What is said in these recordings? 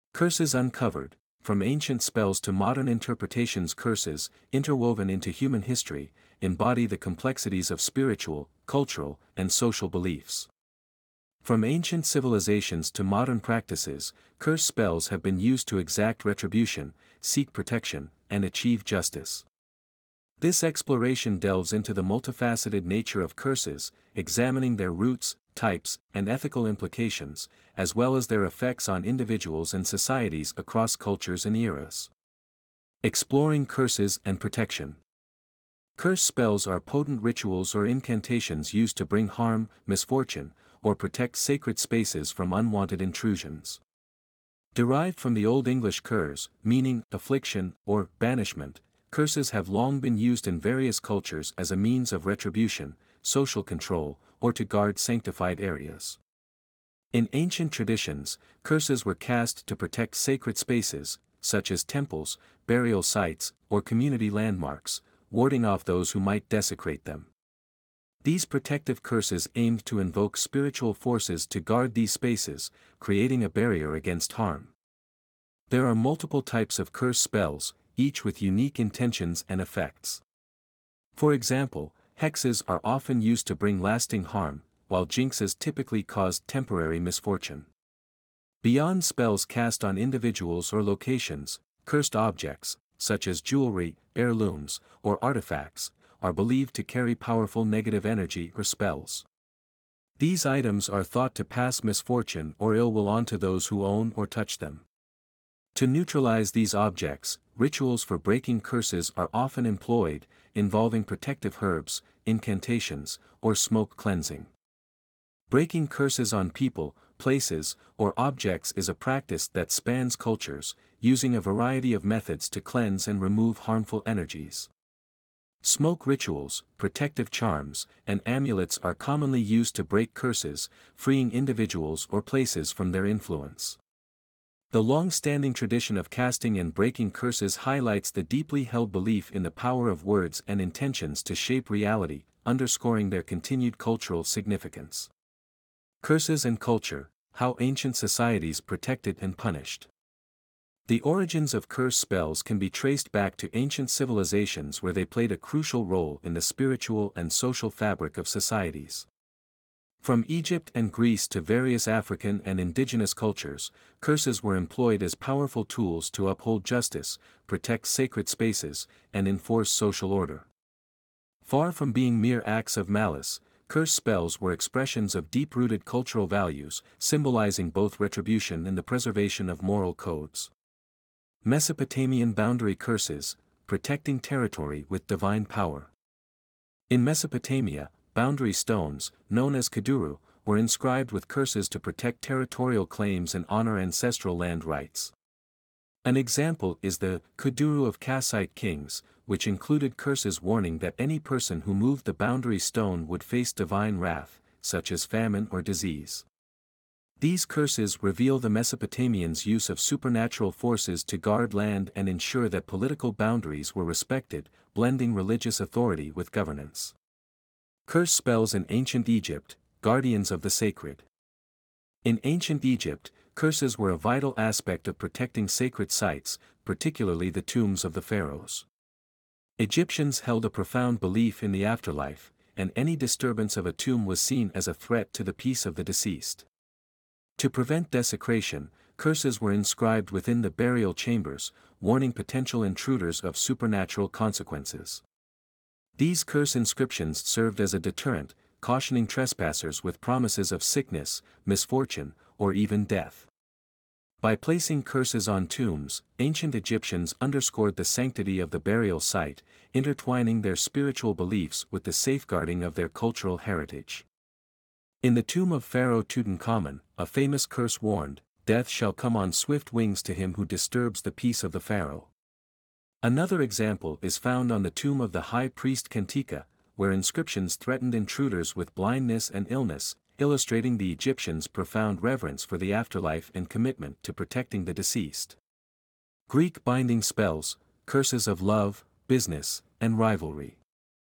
Curses uncovered. From ancient spells to modern interpretations, curses, interwoven into human history, embody the complexities of spiritual, cultural, and social beliefs. From ancient civilizations to modern practices, curse spells have been used to exact retribution, seek protection, and achieve justice. This exploration delves into the multifaceted nature of curses, examining their roots, types, and ethical implications, as well as their effects on individuals and societies across cultures and eras. Exploring curses and protection. Curse spells are potent rituals or incantations used to bring harm, misfortune, or protect sacred spaces from unwanted intrusions. Derived from the Old English curse, meaning affliction or banishment, curses have long been used in various cultures as a means of retribution, social control, or to guard sanctified areas. In ancient traditions, curses were cast to protect sacred spaces, such as temples, burial sites, or community landmarks, warding off those who might desecrate them. These protective curses aimed to invoke spiritual forces to guard these spaces, creating a barrier against harm. There are multiple types of curse spells, each with unique intentions and effects. For example, hexes are often used to bring lasting harm, while jinxes typically cause temporary misfortune. Beyond spells cast on individuals or locations, cursed objects, such as jewelry, heirlooms, or artifacts, are believed to carry powerful negative energy or spells. These items are thought to pass misfortune or ill will on to those who own or touch them. To neutralize these objects, rituals for breaking curses are often employed, involving protective herbs, incantations, or smoke cleansing. Breaking curses on people, places, or objects is a practice that spans cultures, using a variety of methods to cleanse and remove harmful energies. Smoke rituals, protective charms, and amulets are commonly used to break curses, freeing individuals or places from their influence. The long-standing tradition of casting and breaking curses highlights the deeply held belief in the power of words and intentions to shape reality, underscoring their continued cultural significance. Curses and culture: how ancient societies protected and punished. The origins of curse spells can be traced back to ancient civilizations where they played a crucial role in the spiritual and social fabric of societies. From Egypt and Greece to various African and indigenous cultures, curses were employed as powerful tools to uphold justice, protect sacred spaces, and enforce social order. Far from being mere acts of malice, curse spells were expressions of deep-rooted cultural values, symbolizing both retribution and the preservation of moral codes. Mesopotamian boundary curses, protecting territory with divine power. In Mesopotamia, boundary stones, known as kuduru, were inscribed with curses to protect territorial claims and honor ancestral land rights. An example is the Kuduru of Kassite kings, which included curses warning that any person who moved the boundary stone would face divine wrath, such as famine or disease. These curses reveal the Mesopotamians' use of supernatural forces to guard land and ensure that political boundaries were respected, blending religious authority with governance. Curse spells in ancient Egypt, guardians of the sacred. In ancient Egypt, curses were a vital aspect of protecting sacred sites, particularly the tombs of the pharaohs. Egyptians held a profound belief in the afterlife, and any disturbance of a tomb was seen as a threat to the peace of the deceased. To prevent desecration, curses were inscribed within the burial chambers, warning potential intruders of supernatural consequences. These curse inscriptions served as a deterrent, cautioning trespassers with promises of sickness, misfortune, or even death. By placing curses on tombs, ancient Egyptians underscored the sanctity of the burial site, intertwining their spiritual beliefs with the safeguarding of their cultural heritage. In the tomb of Pharaoh Tutankhamun, a famous curse warned, "Death shall come on swift wings to him who disturbs the peace of the pharaoh." Another example is found on the tomb of the high priest Kentika, where inscriptions threatened intruders with blindness and illness, illustrating the Egyptians' profound reverence for the afterlife and commitment to protecting the deceased. Greek binding spells, curses of love, business, and rivalry.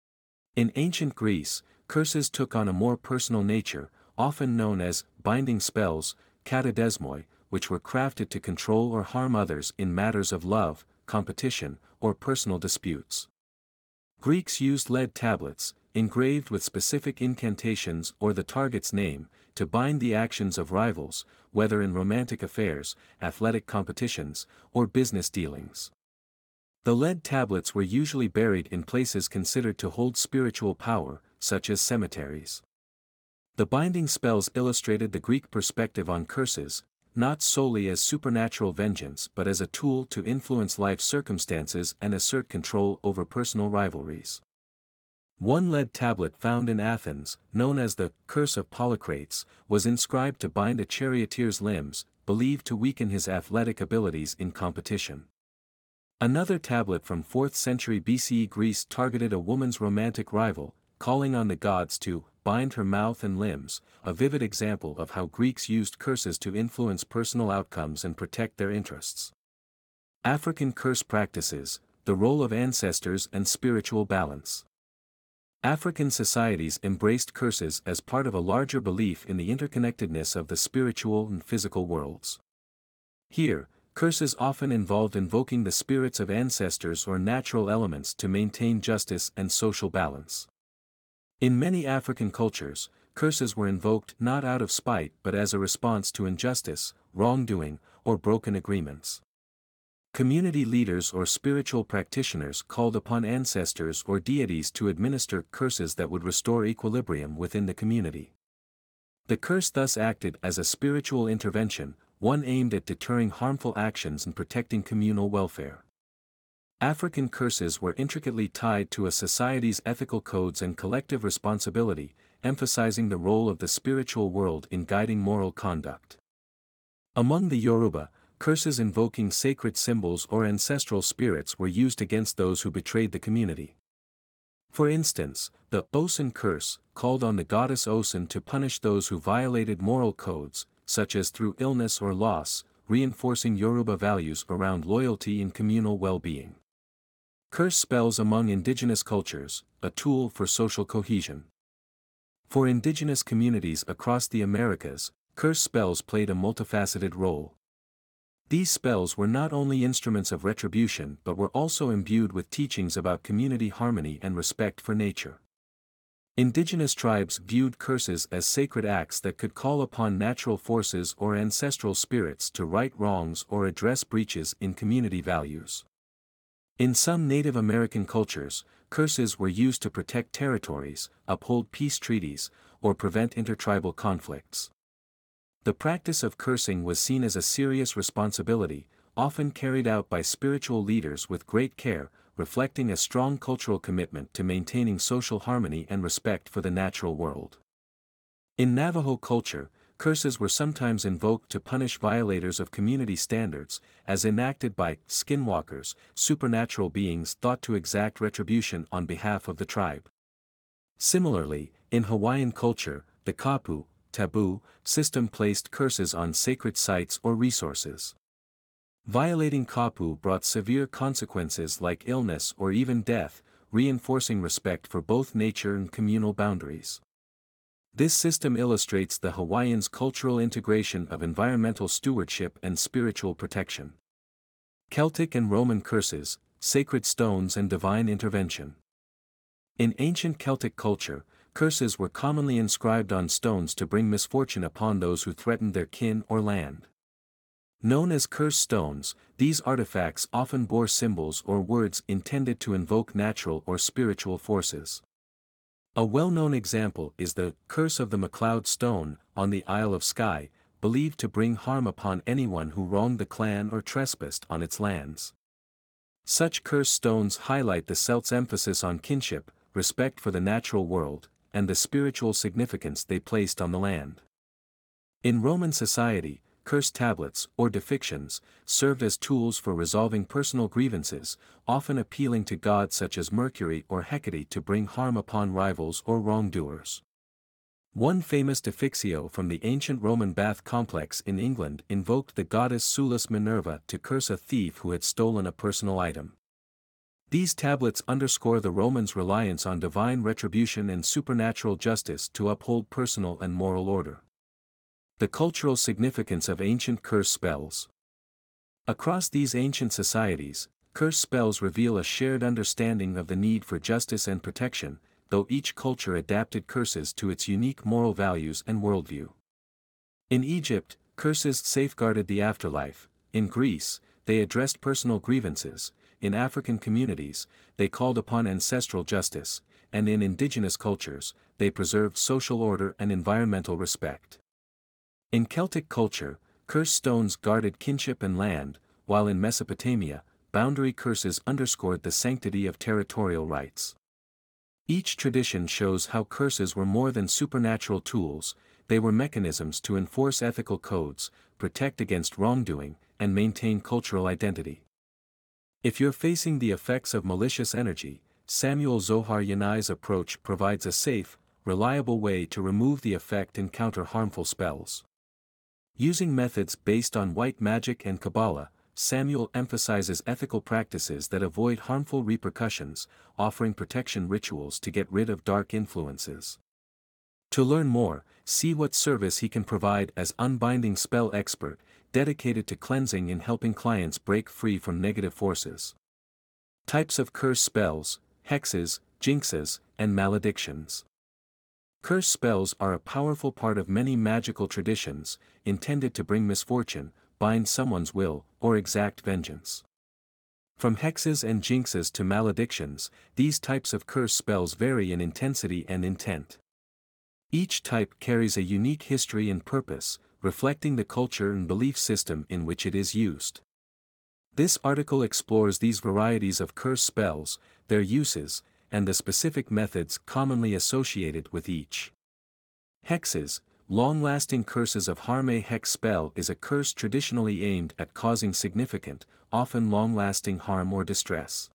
In ancient Greece, curses took on a more personal nature, often known as binding spells, katadesmoi, which were crafted to control or harm others in matters of love, competition, or personal disputes. Greeks used lead tablets, engraved with specific incantations or the target's name, to bind the actions of rivals, whether in romantic affairs, athletic competitions, or business dealings. The lead tablets were usually buried in places considered to hold spiritual power, such as cemeteries. The binding spells illustrated the Greek perspective on curses, not solely as supernatural vengeance but as a tool to influence life circumstances and assert control over personal rivalries. One lead tablet found in Athens, known as the Curse of Polycrates, was inscribed to bind a charioteer's limbs, believed to weaken his athletic abilities in competition. Another tablet from 4th century BCE Greece targeted a woman's romantic rival, calling on the gods to bind her mouth and limbs, a vivid example of how Greeks used curses to influence personal outcomes and protect their interests. African curse practices, the role of ancestors and spiritual balance. African societies embraced curses as part of a larger belief in the interconnectedness of the spiritual and physical worlds. Here, curses often involved invoking the spirits of ancestors or natural elements to maintain justice and social balance. In many African cultures, curses were invoked not out of spite but as a response to injustice, wrongdoing, or broken agreements. Community leaders or spiritual practitioners called upon ancestors or deities to administer curses that would restore equilibrium within the community. The curse thus acted as a spiritual intervention, one aimed at deterring harmful actions and protecting communal welfare. African curses were intricately tied to a society's ethical codes and collective responsibility, emphasizing the role of the spiritual world in guiding moral conduct. Among the Yoruba, curses invoking sacred symbols or ancestral spirits were used against those who betrayed the community. For instance, the Osun curse called on the goddess Osun to punish those who violated moral codes, such as through illness or loss, reinforcing Yoruba values around loyalty and communal well-being. Curse spells among indigenous cultures, a tool for social cohesion. For indigenous communities across the Americas, curse spells played a multifaceted role. These spells were not only instruments of retribution but were also imbued with teachings about community harmony and respect for nature. Indigenous tribes viewed curses as sacred acts that could call upon natural forces or ancestral spirits to right wrongs or address breaches in community values. In some Native American cultures, curses were used to protect territories, uphold peace treaties, or prevent intertribal conflicts. The practice of cursing was seen as a serious responsibility, often carried out by spiritual leaders with great care, reflecting a strong cultural commitment to maintaining social harmony and respect for the natural world. In Navajo culture, curses were sometimes invoked to punish violators of community standards, as enacted by skinwalkers, supernatural beings thought to exact retribution on behalf of the tribe. Similarly, in Hawaiian culture, the kapu, taboo, system placed curses on sacred sites or resources. Violating kapu brought severe consequences like illness or even death, reinforcing respect for both nature and communal boundaries. This system illustrates the Hawaiians' cultural integration of environmental stewardship and spiritual protection. Celtic and Roman curses, sacred stones and divine intervention. In ancient Celtic culture, curses were commonly inscribed on stones to bring misfortune upon those who threatened their kin or land. Known as curse stones, these artifacts often bore symbols or words intended to invoke natural or spiritual forces. A well-known example is the Curse of the MacLeod Stone, on the Isle of Skye, believed to bring harm upon anyone who wronged the clan or trespassed on its lands. Such curse stones highlight the Celts' emphasis on kinship, respect for the natural world, and the spiritual significance they placed on the land. In Roman society, curse tablets, or depictions, served as tools for resolving personal grievances, often appealing to gods such as Mercury or Hecate to bring harm upon rivals or wrongdoers. One famous defixio from the ancient Roman bath complex in England invoked the goddess Sulis Minerva to curse a thief who had stolen a personal item. These tablets underscore the Romans' reliance on divine retribution and supernatural justice to uphold personal and moral order. The cultural significance of ancient curse spells. Across these ancient societies, curse spells reveal a shared understanding of the need for justice and protection, though each culture adapted curses to its unique moral values and worldview. In Egypt, curses safeguarded the afterlife; in Greece, they addressed personal grievances; in African communities, they called upon ancestral justice; and in indigenous cultures, they preserved social order and environmental respect. In Celtic culture, curse stones guarded kinship and land, while in Mesopotamia, boundary curses underscored the sanctity of territorial rights. Each tradition shows how curses were more than supernatural tools; they were mechanisms to enforce ethical codes, protect against wrongdoing, and maintain cultural identity. If you're facing the effects of malicious energy, Samuel Zohar Yanai's approach provides a safe, reliable way to remove the effect and counter harmful spells. Using methods based on white magic and Kabbalah, Samuel emphasizes ethical practices that avoid harmful repercussions, offering protection rituals to get rid of dark influences. To learn more, see what service he can provide as unbinding spell expert, dedicated to cleansing and helping clients break free from negative forces. Types of curse spells: hexes, jinxes, and maledictions. Curse spells are a powerful part of many magical traditions, intended to bring misfortune, bind someone's will, or exact vengeance. From hexes and jinxes to maledictions, these types of curse spells vary in intensity and intent. Each type carries a unique history and purpose, reflecting the culture and belief system in which it is used. This article explores these varieties of curse spells, their uses, and the specific methods commonly associated with each. Hexes. Long-lasting curses of harm. A hex spell is a curse traditionally aimed at causing significant, often long-lasting harm or distress.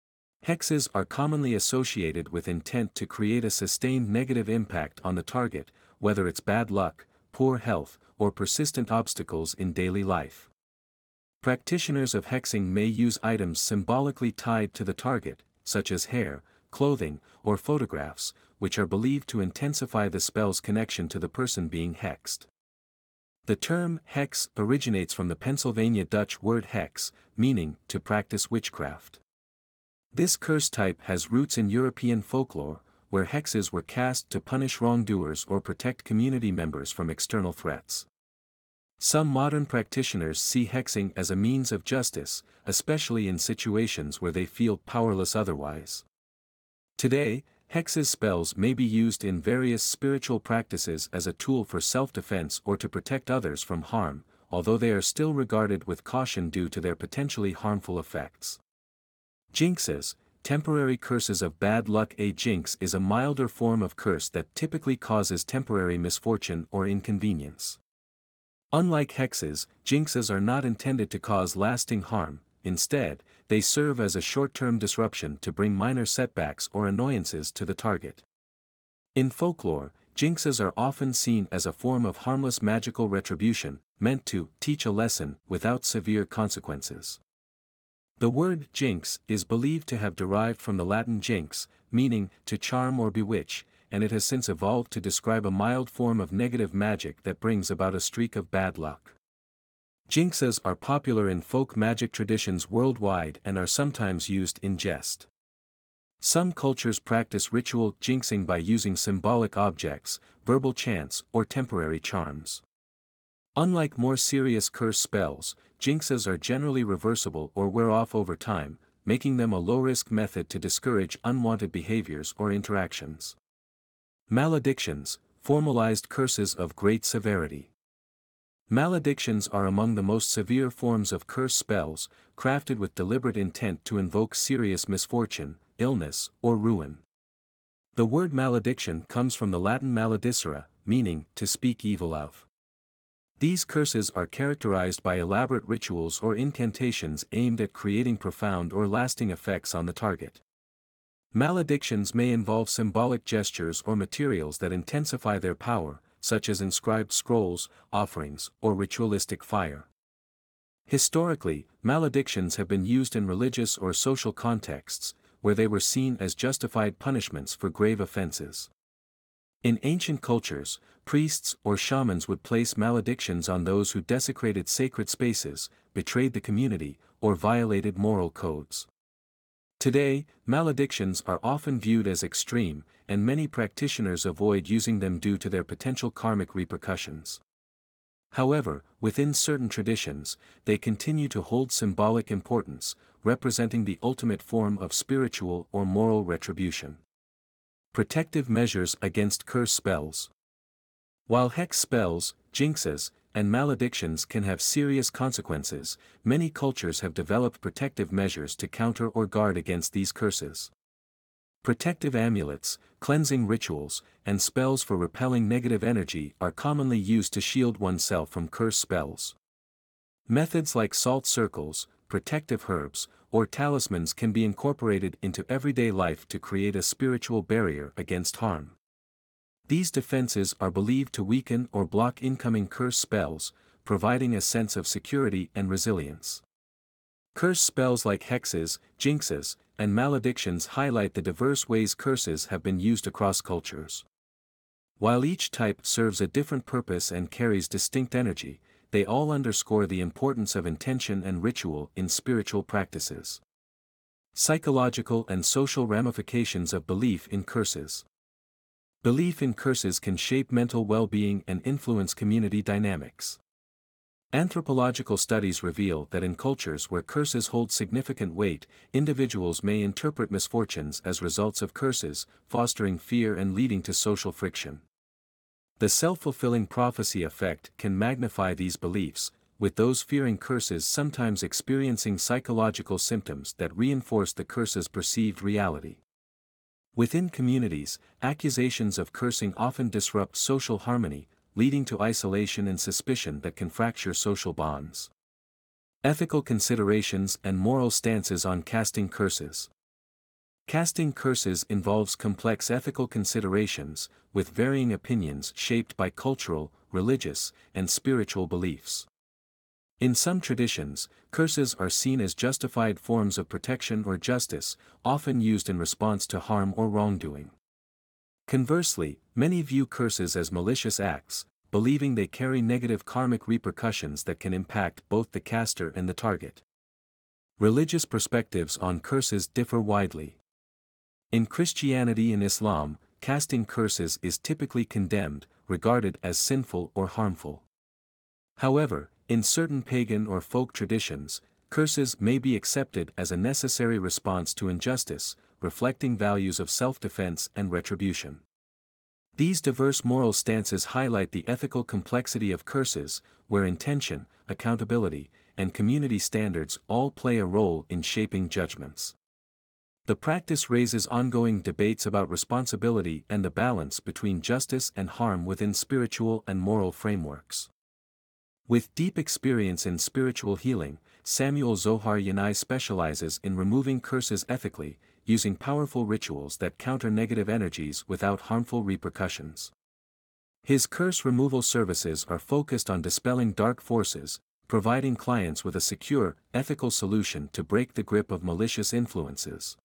Hexes are commonly associated with intent to create a sustained negative impact on the target, whether it's bad luck, poor health, or persistent obstacles in daily life. Practitioners of hexing may use items symbolically tied to the target, such as hair, clothing, or photographs, which are believed to intensify the spell's connection to the person being hexed. The term hex originates from the Pennsylvania Dutch word hex, meaning to practice witchcraft. This curse type has roots in European folklore, where hexes were cast to punish wrongdoers or protect community members from external threats. Some modern practitioners see hexing as a means of justice, especially in situations where they feel powerless otherwise. Today, hexes spells may be used in various spiritual practices as a tool for self-defense or to protect others from harm, although they are still regarded with caution due to their potentially harmful effects. Jinxes, temporary curses of bad luck. A jinx is a milder form of curse that typically causes temporary misfortune or inconvenience. Unlike hexes, jinxes are not intended to cause lasting harm; instead, they serve as a short-term disruption to bring minor setbacks or annoyances to the target. In folklore, jinxes are often seen as a form of harmless magical retribution, meant to teach a lesson without severe consequences. The word jinx is believed to have derived from the Latin jinx, meaning to charm or bewitch, and it has since evolved to describe a mild form of negative magic that brings about a streak of bad luck. Jinxes are popular in folk magic traditions worldwide and are sometimes used in jest. Some cultures practice ritual jinxing by using symbolic objects, verbal chants, or temporary charms. Unlike more serious curse spells, jinxes are generally reversible or wear off over time, making them a low-risk method to discourage unwanted behaviors or interactions. Maledictions, formalized curses of great severity. Maledictions are among the most severe forms of curse spells, crafted with deliberate intent to invoke serious misfortune, illness, or ruin. The word malediction comes from the Latin maledicere, meaning to speak evil of. These curses are characterized by elaborate rituals or incantations aimed at creating profound or lasting effects on the target. Maledictions may involve symbolic gestures or materials that intensify their power, such as inscribed scrolls, offerings, or ritualistic fire. Historically, maledictions have been used in religious or social contexts, where they were seen as justified punishments for grave offenses. In ancient cultures, priests or shamans would place maledictions on those who desecrated sacred spaces, betrayed the community, or violated moral codes. Today, maledictions are often viewed as extreme, and many practitioners avoid using them due to their potential karmic repercussions. However, within certain traditions, they continue to hold symbolic importance, representing the ultimate form of spiritual or moral retribution. Protective measures against curse spells. While hex spells, jinxes, and maledictions can have serious consequences, many cultures have developed protective measures to counter or guard against these curses. Protective amulets, cleansing rituals, and spells for repelling negative energy are commonly used to shield oneself from curse spells. Methods like salt circles, protective herbs, or talismans can be incorporated into everyday life to create a spiritual barrier against harm. These defenses are believed to weaken or block incoming curse spells, providing a sense of security and resilience. Curse spells like hexes, jinxes, and maledictions highlight the diverse ways curses have been used across cultures. While each type serves a different purpose and carries distinct energy, they all underscore the importance of intention and ritual in spiritual practices. Psychological and social ramifications of belief in curses. Belief in curses can shape mental well-being and influence community dynamics. Anthropological studies reveal that in cultures where curses hold significant weight, individuals may interpret misfortunes as results of curses, fostering fear and leading to social friction. The self-fulfilling prophecy effect can magnify these beliefs, with those fearing curses sometimes experiencing psychological symptoms that reinforce the curse's perceived reality. Within communities, accusations of cursing often disrupt social harmony, leading to isolation and suspicion that can fracture social bonds. Ethical considerations and moral stances on casting curses. Casting curses involves complex ethical considerations, with varying opinions shaped by cultural, religious, and spiritual beliefs. In some traditions, curses are seen as justified forms of protection or justice, often used in response to harm or wrongdoing. Conversely, many view curses as malicious acts, believing they carry negative karmic repercussions that can impact both the caster and the target. Religious perspectives on curses differ widely. In Christianity and Islam, casting curses is typically condemned, regarded as sinful or harmful. However, in certain pagan or folk traditions, curses may be accepted as a necessary response to injustice, reflecting values of self-defense and retribution. These diverse moral stances highlight the ethical complexity of curses, where intention, accountability, and community standards all play a role in shaping judgments. The practice raises ongoing debates about responsibility and the balance between justice and harm within spiritual and moral frameworks. With deep experience in spiritual healing, Samuel Zohar Yanai specializes in removing curses ethically, using powerful rituals that counter negative energies without harmful repercussions. His curse removal services are focused on dispelling dark forces, providing clients with a secure, ethical solution to break the grip of malicious influences.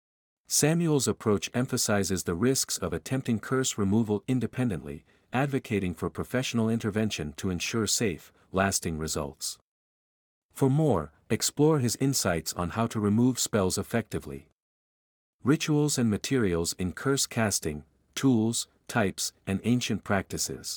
Samuel's approach emphasizes the risks of attempting curse removal independently, advocating for professional intervention to ensure safe, lasting results. For more, explore his insights on how to remove spells effectively. Rituals and materials in curse casting, tools, types, and ancient practices.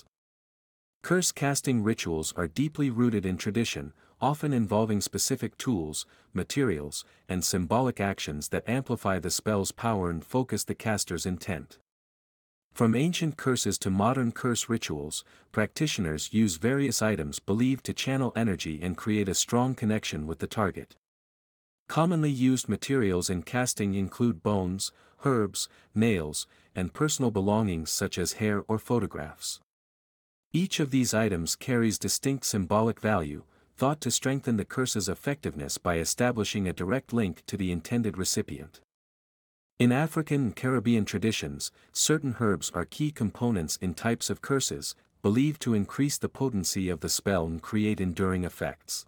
Curse casting rituals are deeply rooted in tradition, often involving specific tools, materials, and symbolic actions that amplify the spell's power and focus the caster's intent. From ancient curses to modern curse rituals, practitioners use various items believed to channel energy and create a strong connection with the target. Commonly used materials in casting include bones, herbs, nails, and personal belongings such as hair or photographs. Each of these items carries distinct symbolic value, thought to strengthen the curse's effectiveness by establishing a direct link to the intended recipient. In African and Caribbean traditions, certain herbs are key components in types of curses, believed to increase the potency of the spell and create enduring effects.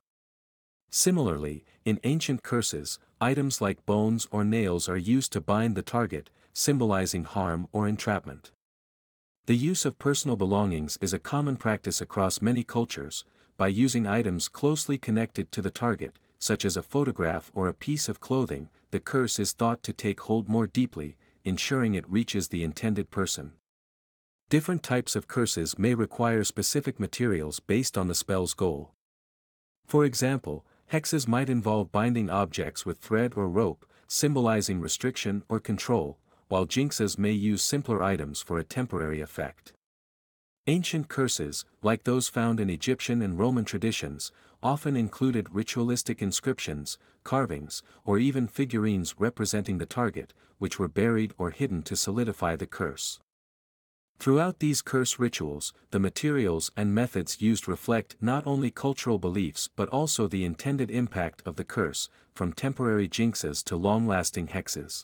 Similarly, in ancient curses, items like bones or nails are used to bind the target, symbolizing harm or entrapment. The use of personal belongings is a common practice across many cultures. By using items closely connected to the target, such as a photograph or a piece of clothing, the curse is thought to take hold more deeply, ensuring it reaches the intended person. Different types of curses may require specific materials based on the spell's goal. For example, hexes might involve binding objects with thread or rope, symbolizing restriction or control, while jinxes may use simpler items for a temporary effect. Ancient curses, like those found in Egyptian and Roman traditions, often included ritualistic inscriptions, carvings, or even figurines representing the target, which were buried or hidden to solidify the curse. Throughout these curse rituals, the materials and methods used reflect not only cultural beliefs but also the intended impact of the curse, from temporary jinxes to long-lasting hexes.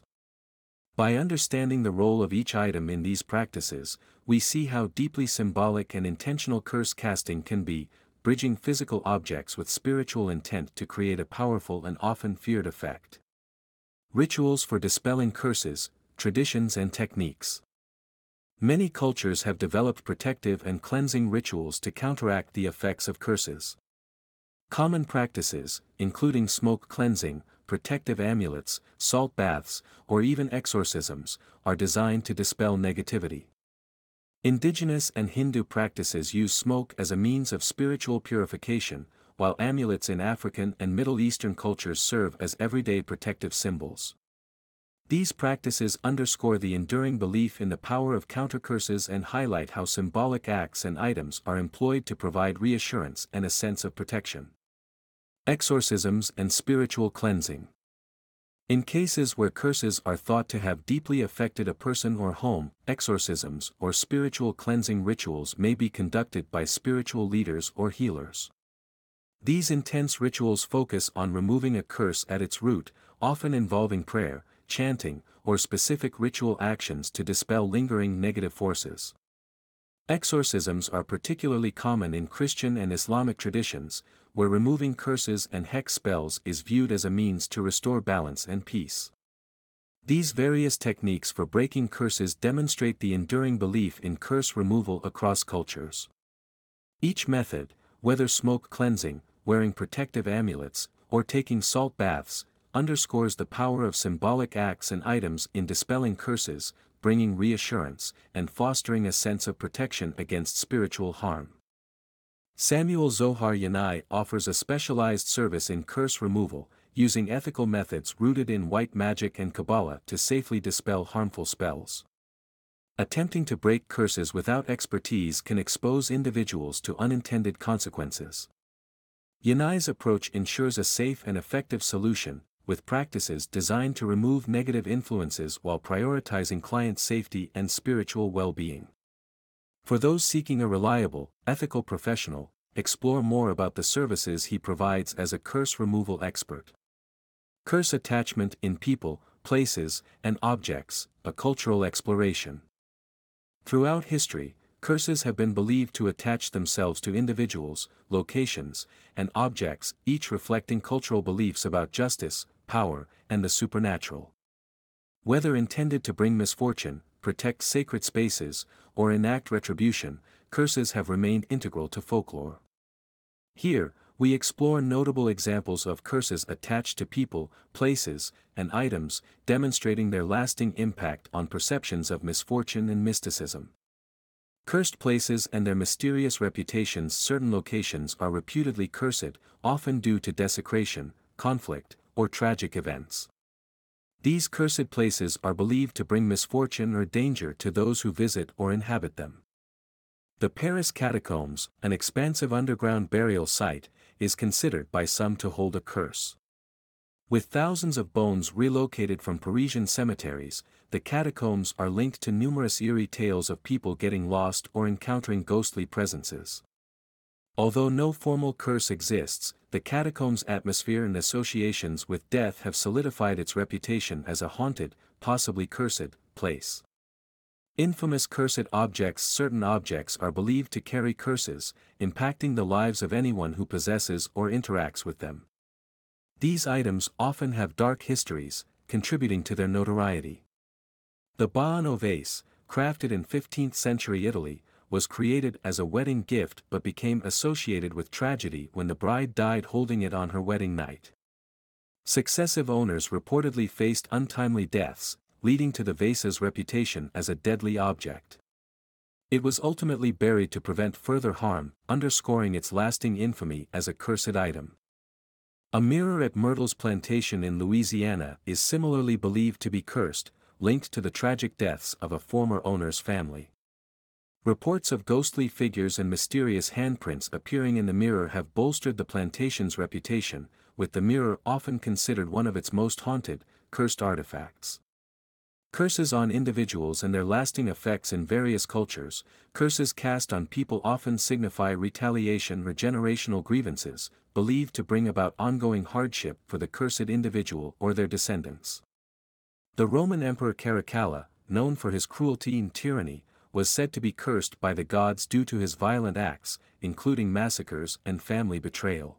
By understanding the role of each item in these practices, we see how deeply symbolic and intentional curse casting can be, bridging physical objects with spiritual intent to create a powerful and often feared effect. Rituals for dispelling curses, traditions and techniques. Many cultures have developed protective and cleansing rituals to counteract the effects of curses. Common practices, including smoke cleansing, protective amulets, salt baths, or even exorcisms, are designed to dispel negativity. Indigenous and Hindu practices use smoke as a means of spiritual purification, while amulets in African and Middle Eastern cultures serve as everyday protective symbols. These practices underscore the enduring belief in the power of countercurses and highlight how symbolic acts and items are employed to provide reassurance and a sense of protection. Exorcisms and spiritual cleansing. In cases where curses are thought to have deeply affected a person or home, exorcisms or spiritual cleansing rituals may be conducted by spiritual leaders or healers. These intense rituals focus on removing a curse at its root, often involving prayer, chanting, or specific ritual actions to dispel lingering negative forces. Exorcisms are particularly common in Christian and Islamic traditions, where removing curses and hex spells is viewed as a means to restore balance and peace. These various techniques for breaking curses demonstrate the enduring belief in curse removal across cultures. Each method, whether smoke cleansing, wearing protective amulets, or taking salt baths, underscores the power of symbolic acts and items in dispelling curses, bringing reassurance, and fostering a sense of protection against spiritual harm. Samuel Zohar Yanai offers a specialized service in curse removal, using ethical methods rooted in white magic and Kabbalah to safely dispel harmful spells. Attempting to break curses without expertise can expose individuals to unintended consequences. Yanai's approach ensures a safe and effective solution, with practices designed to remove negative influences while prioritizing client safety and spiritual well-being. For those seeking a reliable, ethical professional, explore more about the services he provides as a curse removal expert. Curse attachment in people, places, and objects, a cultural exploration. Throughout history, curses have been believed to attach themselves to individuals, locations, and objects, each reflecting cultural beliefs about justice, power, and the supernatural. Whether intended to bring misfortune, protect sacred spaces, or enact retribution, curses have remained integral to folklore. Here, we explore notable examples of curses attached to people, places, and items, demonstrating their lasting impact on perceptions of misfortune and mysticism. Cursed places and their mysterious reputations. Certain locations are reputedly cursed, often due to desecration, conflict, or tragic events. These cursed places are believed to bring misfortune or danger to those who visit or inhabit them. The Paris Catacombs, an expansive underground burial site, is considered by some to hold a curse. With thousands of bones relocated from Parisian cemeteries, the catacombs are linked to numerous eerie tales of people getting lost or encountering ghostly presences. Although no formal curse exists, the catacombs' atmosphere and associations with death have solidified its reputation as a haunted, possibly cursed, place. Infamous cursed objects. Certain objects are believed to carry curses, impacting the lives of anyone who possesses or interacts with them. These items often have dark histories, contributing to their notoriety. The Ba'ano vase, crafted in 15th century Italy, was created as a wedding gift but became associated with tragedy when the bride died holding it on her wedding night. Successive owners reportedly faced untimely deaths, leading to the vase's reputation as a deadly object. It was ultimately buried to prevent further harm, underscoring its lasting infamy as a cursed item. A mirror at Myrtle's plantation in Louisiana is similarly believed to be cursed, linked to the tragic deaths of a former owner's family. Reports of ghostly figures and mysterious handprints appearing in the mirror have bolstered the plantation's reputation, with the mirror often considered one of its most haunted, cursed artifacts. Curses on individuals and their lasting effects in various cultures. Curses cast on people often signify retaliation or generational grievances, believed to bring about ongoing hardship for the cursed individual or their descendants. The Roman Emperor Caracalla, known for his cruelty and tyranny, was said to be cursed by the gods due to his violent acts, including massacres and family betrayal.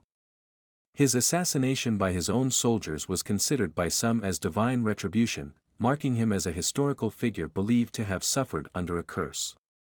His assassination by his own soldiers was considered by some as divine retribution, marking him as a historical figure believed to have suffered under a curse.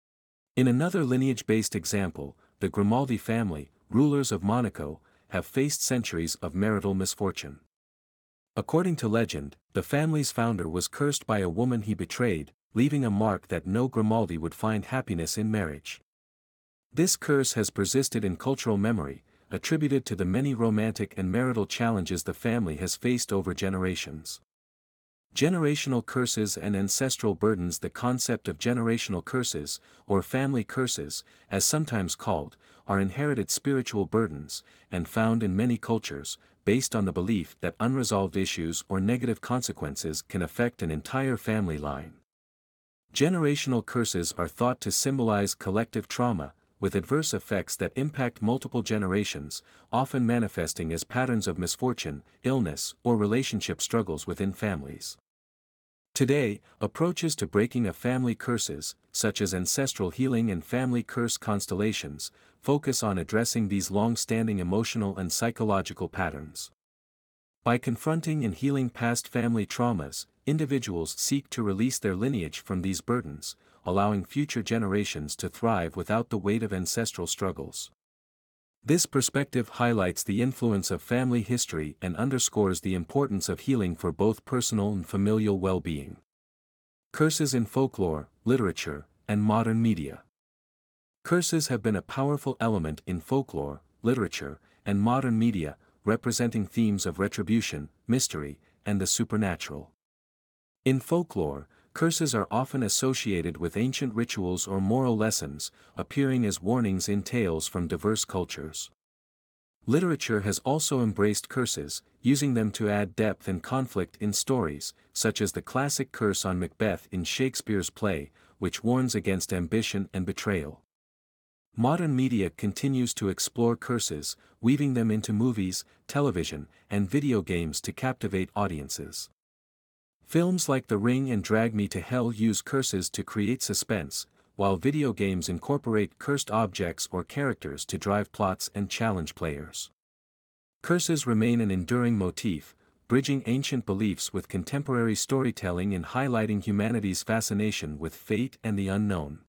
In another lineage-based example, the Grimaldi family, rulers of Monaco, have faced centuries of marital misfortune. According to legend, the family's founder was cursed by a woman he betrayed, leaving a mark that no Grimaldi would find happiness in marriage. This curse has persisted in cultural memory, attributed to the many romantic and marital challenges the family has faced over generations. Generational curses and ancestral burdens. The concept of generational curses, or family curses, as sometimes called, are inherited spiritual burdens, and found in many cultures, based on the belief that unresolved issues or negative consequences can affect an entire family line. Generational curses are thought to symbolize collective trauma, with adverse effects that impact multiple generations, often manifesting as patterns of misfortune, illness, or relationship struggles within families. Today, approaches to breaking of family curses, such as ancestral healing and family curse constellations, focus on addressing these long-standing emotional and psychological patterns. By confronting and healing past family traumas, individuals seek to release their lineage from these burdens, allowing future generations to thrive without the weight of ancestral struggles. This perspective highlights the influence of family history and underscores the importance of healing for both personal and familial well-being. Curses in folklore, literature, and modern media. Curses have been a powerful element in folklore, literature, and modern media, representing themes of retribution, mystery, and the supernatural. In folklore, curses are often associated with ancient rituals or moral lessons, appearing as warnings in tales from diverse cultures. Literature has also embraced curses, using them to add depth and conflict in stories, such as the classic curse on Macbeth in Shakespeare's play, which warns against ambition and betrayal. Modern media continues to explore curses, weaving them into movies, television, and video games to captivate audiences. Films like The Ring and Drag Me to Hell use curses to create suspense, while video games incorporate cursed objects or characters to drive plots and challenge players. Curses remain an enduring motif, bridging ancient beliefs with contemporary storytelling and highlighting humanity's fascination with fate and the unknown.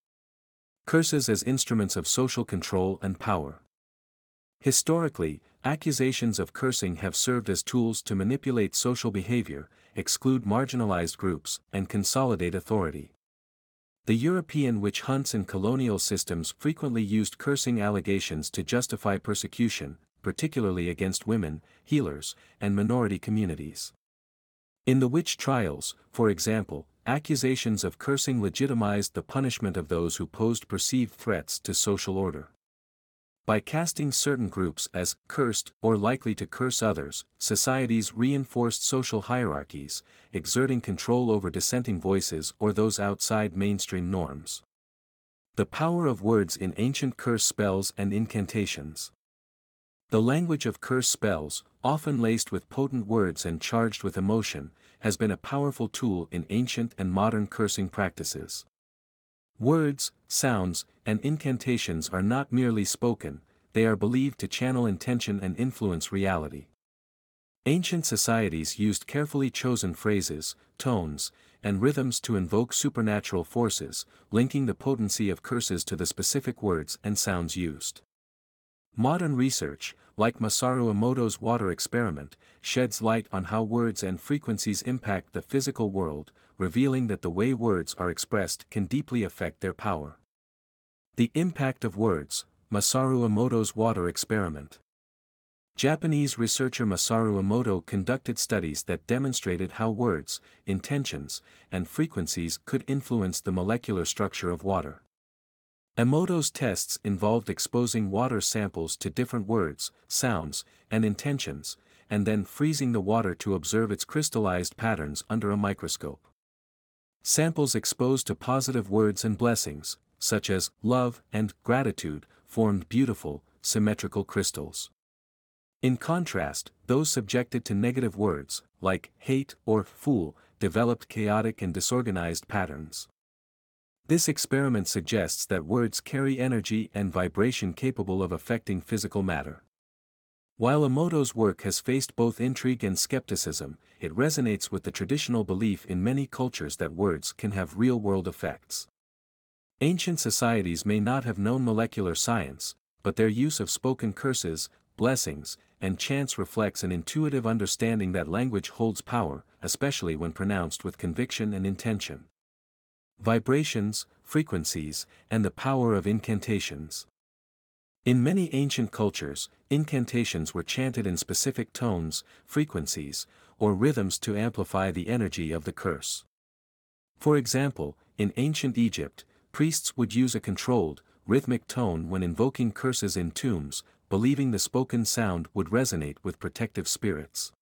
Curses as instruments of social control and power. Historically, accusations of cursing have served as tools to manipulate social behavior, exclude marginalized groups, and consolidate authority. The European witch hunts and colonial systems frequently used cursing allegations to justify persecution, particularly against women, healers, and minority communities. In the witch trials, for example, accusations of cursing legitimized the punishment of those who posed perceived threats to social order. By casting certain groups as cursed or likely to curse others, societies reinforced social hierarchies, exerting control over dissenting voices or those outside mainstream norms. The power of words in ancient curse spells and incantations. The language of curse spells, often laced with potent words and charged with emotion, has been a powerful tool in ancient and modern cursing practices. Words, sounds, and incantations are not merely spoken, they are believed to channel intention and influence reality. Ancient societies used carefully chosen phrases, tones, and rhythms to invoke supernatural forces, linking the potency of curses to the specific words and sounds used. Modern research, like Masaru Emoto's water experiment, sheds light on how words and frequencies impact the physical world, revealing that the way words are expressed can deeply affect their power. The impact of words, Masaru Emoto's water experiment. Japanese researcher Masaru Emoto conducted studies that demonstrated how words, intentions, and frequencies could influence the molecular structure of water. Emoto's tests involved exposing water samples to different words, sounds, and intentions, and then freezing the water to observe its crystallized patterns under a microscope. Samples exposed to positive words and blessings, such as love and gratitude, formed beautiful, symmetrical crystals. In contrast, those subjected to negative words, like hate or fool, developed chaotic and disorganized patterns. This experiment suggests that words carry energy and vibration capable of affecting physical matter. While Emoto's work has faced both intrigue and skepticism, it resonates with the traditional belief in many cultures that words can have real-world effects. Ancient societies may not have known molecular science, but their use of spoken curses, blessings, and chants reflects an intuitive understanding that language holds power, especially when pronounced with conviction and intention. Vibrations, frequencies, and the power of incantations. In many ancient cultures, incantations were chanted in specific tones, frequencies, or rhythms to amplify the energy of the curse. For example, in ancient Egypt, priests would use a controlled, rhythmic tone when invoking curses in tombs, believing the spoken sound would resonate with protective spirits.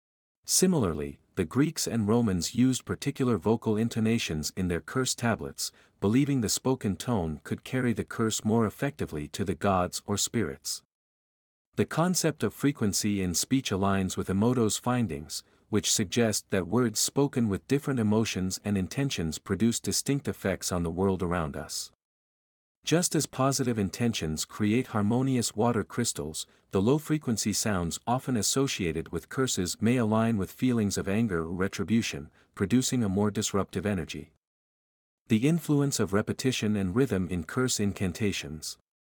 Similarly, the Greeks and Romans used particular vocal intonations in their curse tablets, believing the spoken tone could carry the curse more effectively to the gods or spirits. The concept of frequency in speech aligns with Emoto's findings, which suggest that words spoken with different emotions and intentions produce distinct effects on the world around us. Just as positive intentions create harmonious water crystals, the low-frequency sounds often associated with curses may align with feelings of anger or retribution, producing a more disruptive energy. The influence of repetition and rhythm in curse incantations.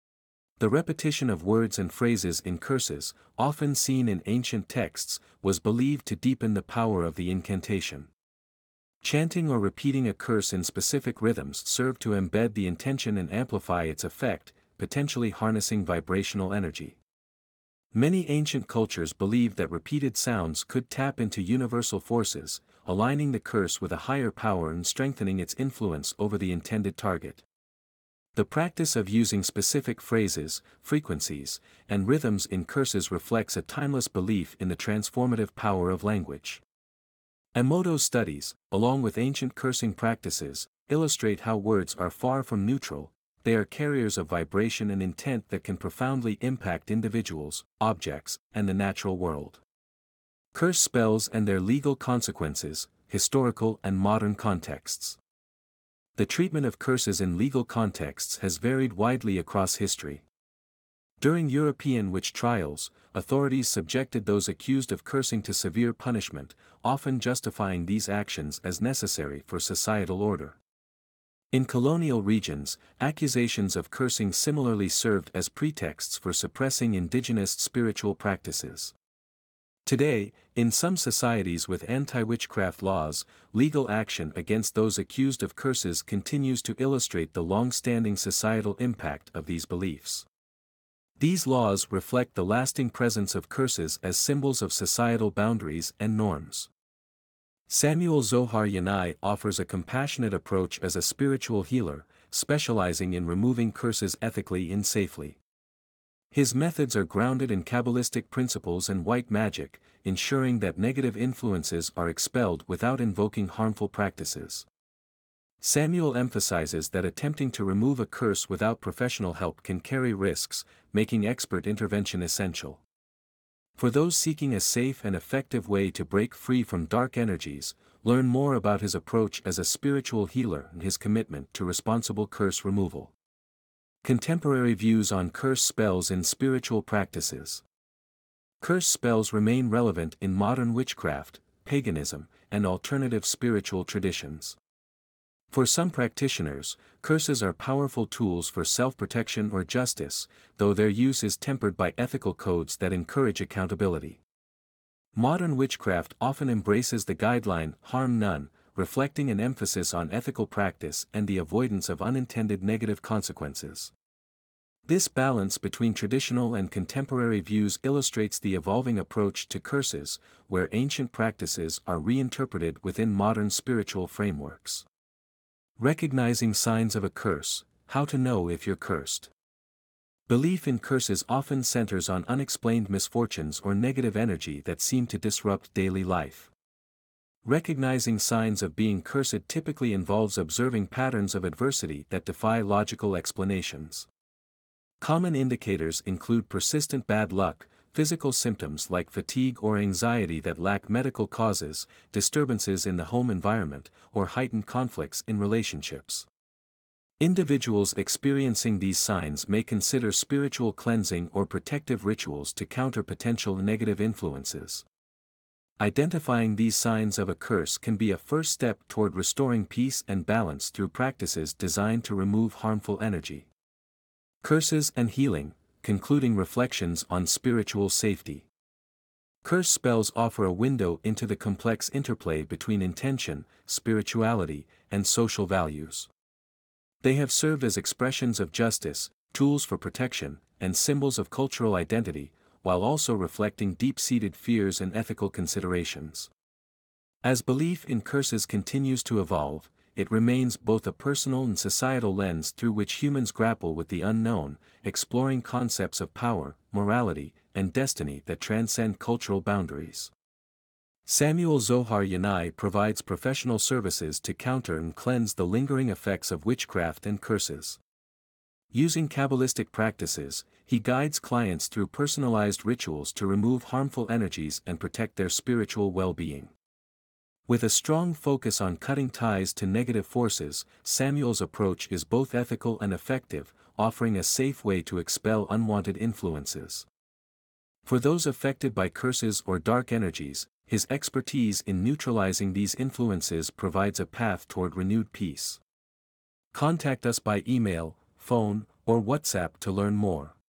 The repetition of words and phrases in curses, often seen in ancient texts, was believed to deepen the power of the incantation. Chanting or repeating a curse in specific rhythms served to embed the intention and amplify its effect, potentially harnessing vibrational energy. Many ancient cultures believed that repeated sounds could tap into universal forces, aligning the curse with a higher power and strengthening its influence over the intended target. The practice of using specific phrases, frequencies, and rhythms in curses reflects a timeless belief in the transformative power of language. Emoto's studies, along with ancient cursing practices, illustrate how words are far from neutral, they are carriers of vibration and intent that can profoundly impact individuals, objects, and the natural world. Curse spells and their legal consequences, historical and modern contexts. The treatment of curses in legal contexts has varied widely across history. During European witch trials, authorities subjected those accused of cursing to severe punishment, often justifying these actions as necessary for societal order. In colonial regions, accusations of cursing similarly served as pretexts for suppressing indigenous spiritual practices. Today, in some societies with anti-witchcraft laws, legal action against those accused of curses continues to illustrate the long-standing societal impact of these beliefs. These laws reflect the lasting presence of curses as symbols of societal boundaries and norms. Samuel Zohar Yanai offers a compassionate approach as a spiritual healer, specializing in removing curses ethically and safely. His methods are grounded in Kabbalistic principles and white magic, ensuring that negative influences are expelled without invoking harmful practices. Samuel emphasizes that attempting to remove a curse without professional help can carry risks, making expert intervention essential. For those seeking a safe and effective way to break free from dark energies, learn more about his approach as a spiritual healer and his commitment to responsible curse removal. Contemporary views on curse spells in spiritual practices. Curse spells remain relevant in modern witchcraft, paganism, and alternative spiritual traditions. For some practitioners, curses are powerful tools for self-protection or justice, though their use is tempered by ethical codes that encourage accountability. Modern witchcraft often embraces the guideline, harm none, reflecting an emphasis on ethical practice and the avoidance of unintended negative consequences. This balance between traditional and contemporary views illustrates the evolving approach to curses, where ancient practices are reinterpreted within modern spiritual frameworks. Recognizing signs of a curse: how to know if you're cursed. Belief in curses often centers on unexplained misfortunes or negative energy that seem to disrupt daily life. Recognizing signs of being cursed typically involves observing patterns of adversity that defy logical explanations. Common indicators include persistent bad luck, physical symptoms like fatigue or anxiety that lack medical causes, disturbances in the home environment, or heightened conflicts in relationships. Individuals experiencing these signs may consider spiritual cleansing or protective rituals to counter potential negative influences. Identifying these signs of a curse can be a first step toward restoring peace and balance through practices designed to remove harmful energy. Curses and healing, concluding reflections on spiritual safety. Curse spells offer a window into the complex interplay between intention, spirituality, and social values. They have served as expressions of justice, tools for protection, and symbols of cultural identity, while also reflecting deep-seated fears and ethical considerations. As belief in curses continues to evolve, it remains both a personal and societal lens through which humans grapple with the unknown, exploring concepts of power, morality, and destiny that transcend cultural boundaries. Samuel Zohar Yanai provides professional services to counter and cleanse the lingering effects of witchcraft and curses. Using Kabbalistic practices, he guides clients through personalized rituals to remove harmful energies and protect their spiritual well-being. With a strong focus on cutting ties to negative forces, Samuel's approach is both ethical and effective, offering a safe way to expel unwanted influences. For those affected by curses or dark energies, his expertise in neutralizing these influences provides a path toward renewed peace. Contact us by email, phone, or WhatsApp to learn more.